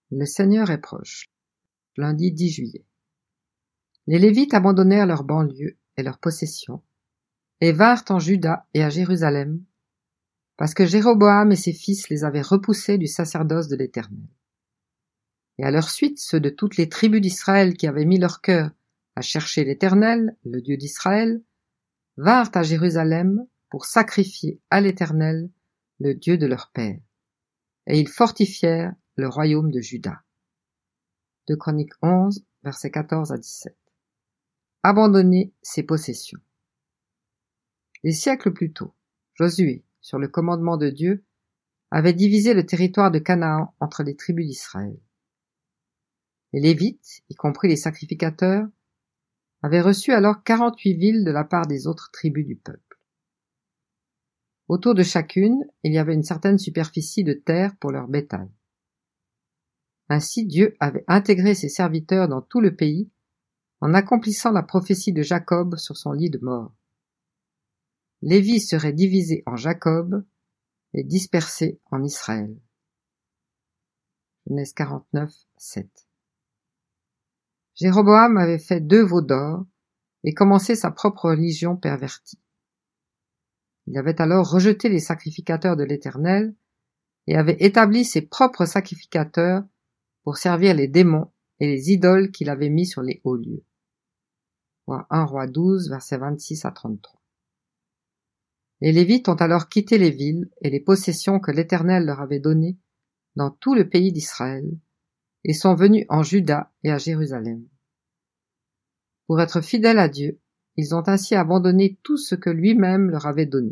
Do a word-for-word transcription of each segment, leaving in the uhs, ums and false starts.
Le Seigneur est proche. Lundi dix juillet. Les Lévites abandonnèrent leurs banlieues et leurs possessions, et vinrent en Juda et à Jérusalem, parce que Jéroboam et ses fils les avaient repoussés du sacerdoce de l'Éternel. Et à leur suite, ceux de toutes les tribus d'Israël qui avaient mis leur cœur à chercher l'Éternel, le Dieu d'Israël, vinrent à Jérusalem pour sacrifier à l'Éternel, le Dieu de leur père. Et ils fortifièrent le royaume de Juda. deux Chroniques onze, versets quatorze à dix-sept. Abandonner ses possessions. Des siècles plus tôt, Josué, sur le commandement de Dieu, avait divisé le territoire de Canaan entre les tribus d'Israël. Les Lévites, y compris les sacrificateurs, avaient reçu alors quarante-huit villes de la part des autres tribus du peuple. Autour de chacune, il y avait une certaine superficie de terre pour leur bétail. Ainsi Dieu avait intégré ses serviteurs dans tout le pays en accomplissant la prophétie de Jacob sur son lit de mort. Lévi serait divisé en Jacob et dispersé en Israël. Genèse quarante-neuf, sept. Jéroboam avait fait deux veaux d'or et commencé sa propre religion pervertie. Il avait alors rejeté les sacrificateurs de l'Éternel et avait établi ses propres sacrificateurs pour servir les démons et les idoles qu'il avait mis sur les hauts lieux. Voir un Roi douze, versets vingt-six à trente-trois. Les Lévites ont alors quitté les villes et les possessions que l'Éternel leur avait données dans tout le pays d'Israël et sont venus en Juda et à Jérusalem. Pour être fidèles à Dieu, ils ont ainsi abandonné tout ce que lui-même leur avait donné.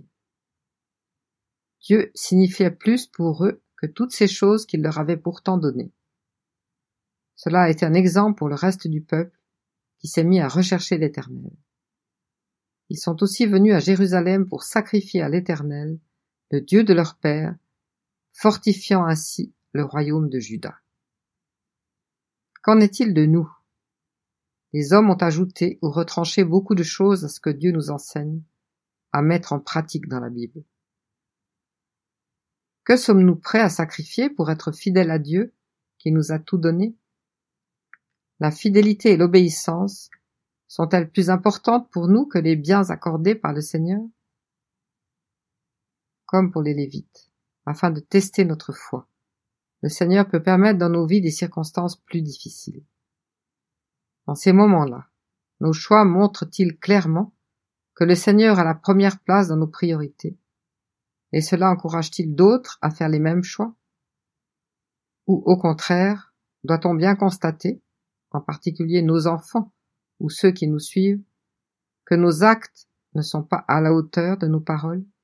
Dieu signifiait plus pour eux que toutes ces choses qu'il leur avait pourtant données. Cela a été un exemple pour le reste du peuple qui s'est mis à rechercher l'Éternel. Ils sont aussi venus à Jérusalem pour sacrifier à l'Éternel, le Dieu de leur père, fortifiant ainsi le royaume de Juda. Qu'en est-il de nous? Les hommes ont ajouté ou retranché beaucoup de choses à ce que Dieu nous enseigne, à mettre en pratique dans la Bible. Que sommes-nous prêts à sacrifier pour être fidèles à Dieu, qui nous a tout donné? La fidélité et l'obéissance sont-elles plus importantes pour nous que les biens accordés par le Seigneur? Comme pour les Lévites, afin de tester notre foi, le Seigneur peut permettre dans nos vies des circonstances plus difficiles. Dans ces moments-là, nos choix montrent-ils clairement que le Seigneur a la première place dans nos priorités? Et cela encourage-t-il d'autres à faire les mêmes choix? Ou au contraire, doit-on bien constater, en particulier nos enfants ou ceux qui nous suivent, que nos actes ne sont pas à la hauteur de nos paroles?